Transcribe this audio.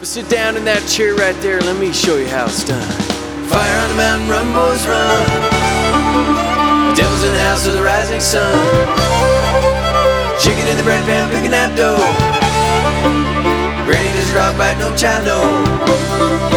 Sit down in that chair right there, let me show you how it's done. Fire on the mountain, run boys run. The devil's in the house of the rising sun. Chicken in the bread pan, picking that dough. Granny does rock bite, no child no.